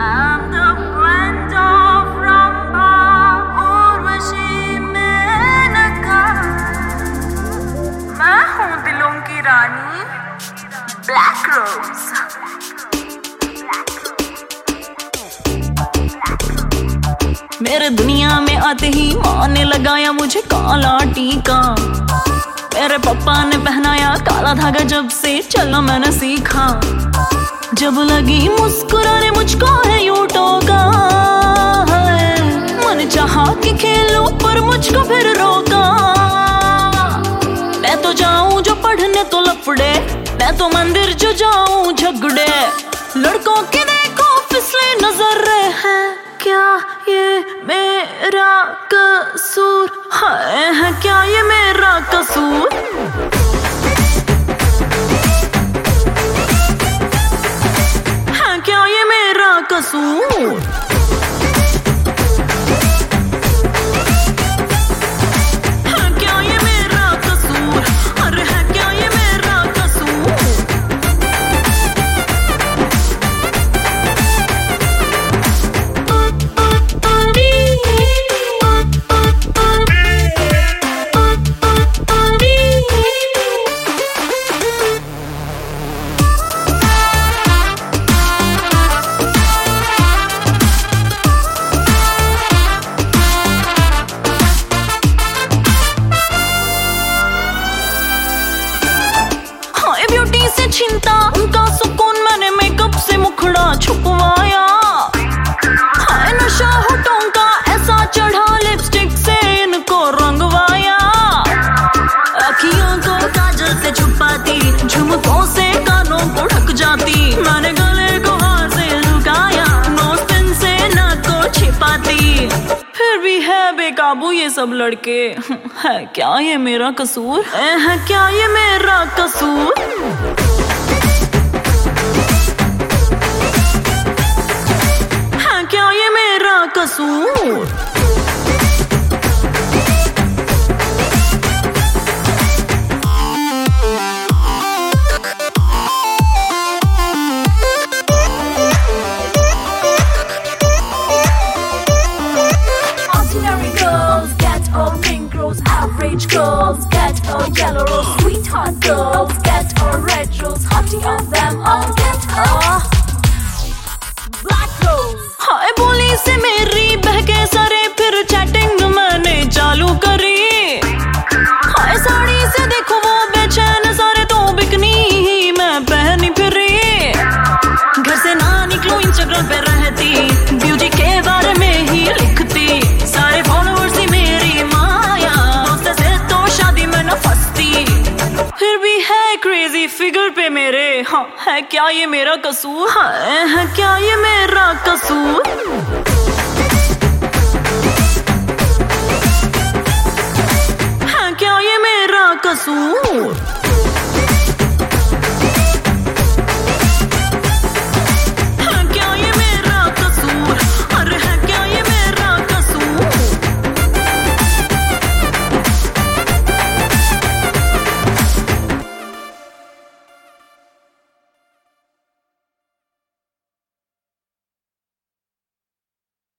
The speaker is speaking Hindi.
I'm the blend of Ramba Urvashi Maneka. मैं हूँ दिलों की रानी ब्लैक रोज। मेरे दुनिया में आते ही माँ ने लगाया मुझे काला टीका। मेरे पापा ने पहनाया काला धागा, जब से चलना मैंने सीखा। जब लगी मुस्कुराने मुझको है यूं टोका है। मन चाहा कि खेलूं पर मुझको फिर रोका। मैं तो जाऊं जो पढ़ने तो लफड़े, मैं तो मंदिर जो जाऊं झगड़े। लड़कों की देखो फिसले नजर है, क्या ये मेरा कसूर है? क्या ये मेरा कसूर? है क्या ये मेरा कसूर? है क्या ये मेरा कसूर? अरे है क्या ये मेरा कसूर? ब्यूटी से छिनता उनका सुकून, मैंने मेकअप से मुखड़ा छुपवाया। हाय नशा होठों का ऐसा चढ़ा, लिपस्टिक से इनको रंगवाया। अखियों को काजल से छुपाती, झुमकों से कानों को ढक जाती। मैंने गले को हार से लुकाया, नोज़पिन से नाक को छिपाती। फिर भी है बेकाबू ये सब लड़के। है क्या ये मेरा कसूर? है क्या ये मेरा कसूर? है क्या ये मेरा कसूर? Average girls get a yellow rose, sweetheart girls get a red rose, hottie of them all get a black rose। हाय बोली से मेरी बहके सारे, फिर चैटिंग मैंने चालू करी। हाय साड़ी से देखो वो बेचैन सारे, तो बिकनी ही मैं पहनी फिरी। घर से ना निकलो इंस्टाग्राम पे रहती, ब्यूटी के बारे में ही लिखती। सारे फॉलोअर्स ही मेरी माया, दोस्त से तो शादी में न फंसती। फिर भी है क्रेजी फिगर पे मेरे। हाँ है क्या ये मेरा कसूर? है क्या ये मेरा कसूर? है क्या ये मेरा कसूर?